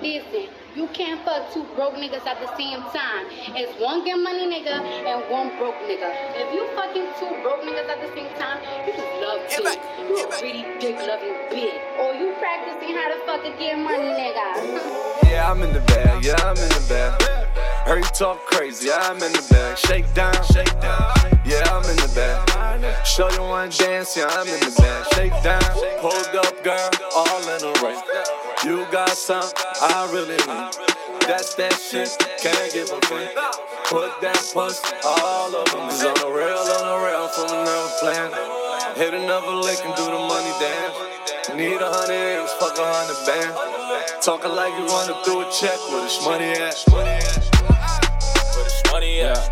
Listen, you can't fuck two broke niggas at the same time. It's one get money nigga and one broke nigga. If you fucking two broke niggas at the same time, you just love dick. You a really dick loving bitch. Or you practicing how to fucking get money nigga. Yeah, I'm in the bag, yeah, I'm in the bag. Heard you talk crazy, yeah, I'm in the bag. Shake down, yeah, I'm in the bag. Show you one dance, yeah, I'm in the bag. Shake down, hold up, girl, all in a race. You got something I really need. That's that shit, can't give a fuck. Put that pussy all over me. It's on the rail, from another planet. Hit another lick and do the money dance. Need 100 M's, fuck 100 bands. Talking like you running through a check with a shmoney ass. With a shmoney ass.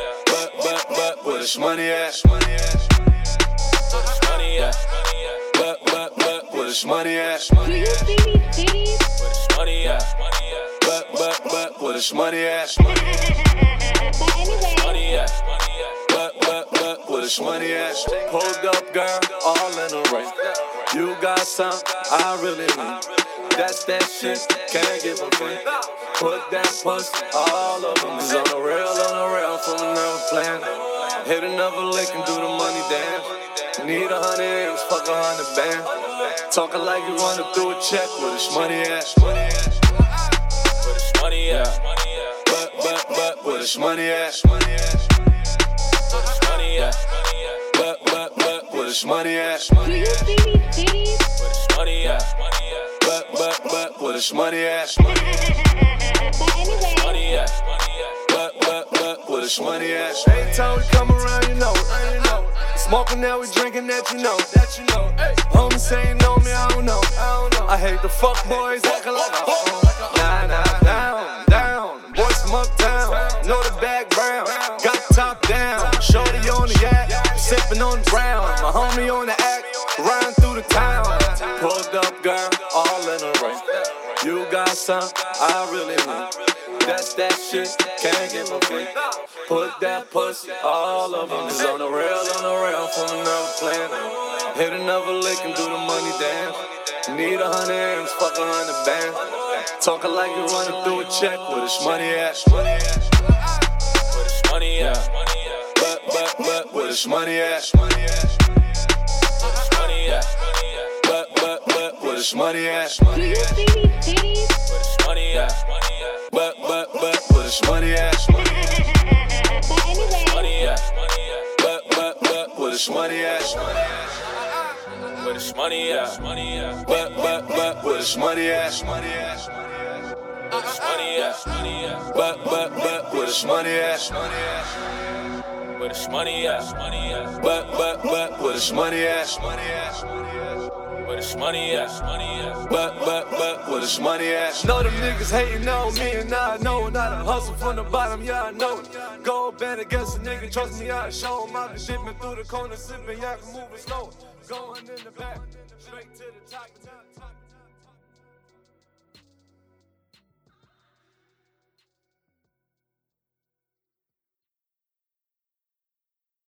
But with a shmoney ass. With a shmoney ass. But with a shmoney ass. Do you see these titties? With a shmoney ass. But with a shmoney ass. But anyway. Shmoney ass. But with a shmoney ass. Hold up, girl, all in a race. You got something I really need. That's that shit, can't give a fuck. Put that pussy all over me. It's on the rail, from another planet. Hit another lick and do the money dance. Need 100 M's, fuck 100 bands. Talking like you running through a check with a shmoney ass. With a shmoney ass. But with a shmoney ass. With a shmoney ass. But with a shmoney ass. Do you see these titties? With a shmoney ass. But with a shmoney ass. But anyway. Shmoney ass. But with a shmoney ass. Every time we come around, you know it. Smoking now, we drinking that, you know. Homie say you know me, I don't know. I hate the fuck boys acting like I own. Nah, down. Boys from uptown, know the background. Got the top down, shorty on the yak, sipping on the brown. My homie on the act, riding through the town. Pulled up, girl, all in a race. You got something I really need. That's that shit, can't give a fuck. Put that pussy all over me. It's on the rail, from another planet. Hit another lick and do the money dance. Need 100 M's, fuck 100 bands. Talking like you running through a check with a shmoney ass. With a shmoney ass. But with a shmoney ass. With a shmoney ass. But with a shmoney ass. Do you see these titties? With a shmoney ass. But with a shmoney ass. But anyway. Shmoney ass. But with a shmoney ass. With a shmoney ass. But with a shmoney ass. With a shmoney ass. But with a shmoney ass. With a shmoney ass. But with a shmoney ass. With a shmoney ass. But with a shmoney ass. Know them niggas hating on me and I know it. I done hustle from the bottom, yeah I know it. Go bad against a nigga, trust me I show him. I been dipping through the corner, sipping, y'all can move it slow. Going in the back, straight to the top.